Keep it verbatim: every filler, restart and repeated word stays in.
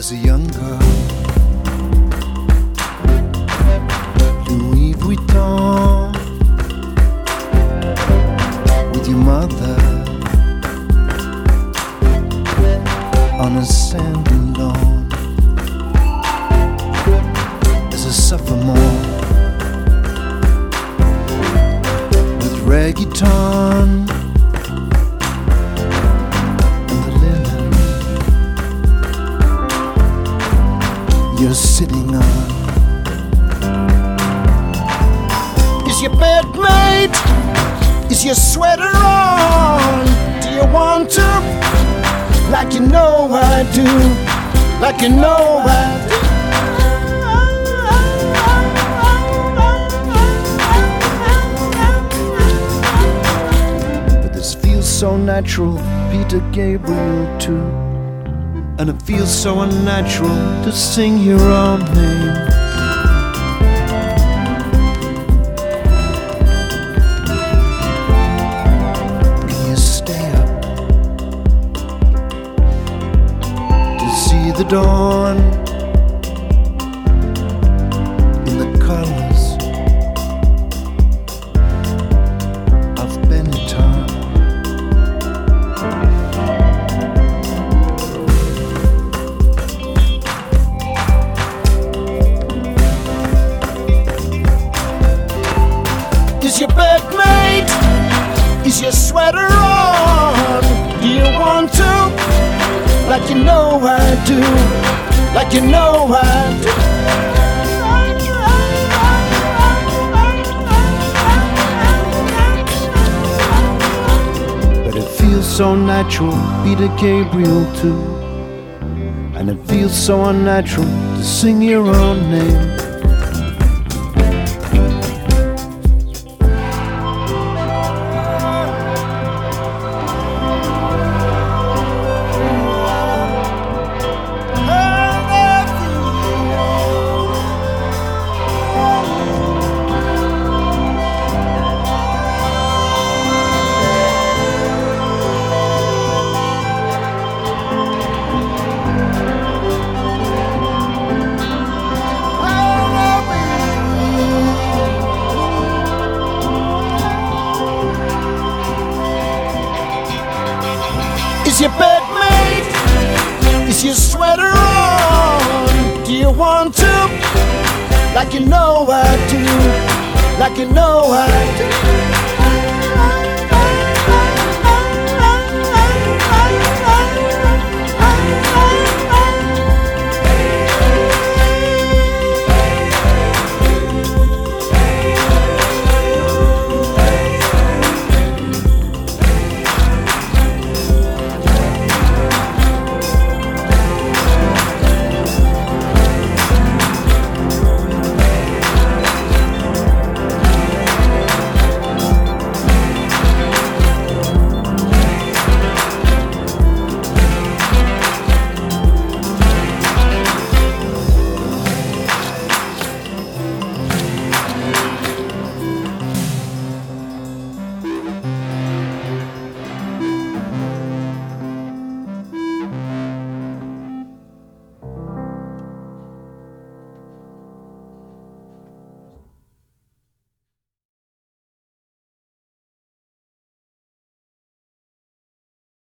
was a young girl, Louis Vuitton, with your mother on a sandy lawn. As a sophomore, with reggaeton you're sitting on. Is your bed made? Is your sweater on? Do you want to? Like you know I do. Like you know I do. But this feels so natural, Peter Gabriel too. And it feels so unnatural to sing your own name. Can you stay up to see the dawn in the colors of Benetton? Is your bed made? Is your sweater on? Do you want to? Like you know I do. Like you know I do. But it feels so natural, Peter Gabriel too. And it feels so unnatural to sing your own name. Is your bed made? Is your sweater on? Do you want to? Like you know I do. Like you know I do.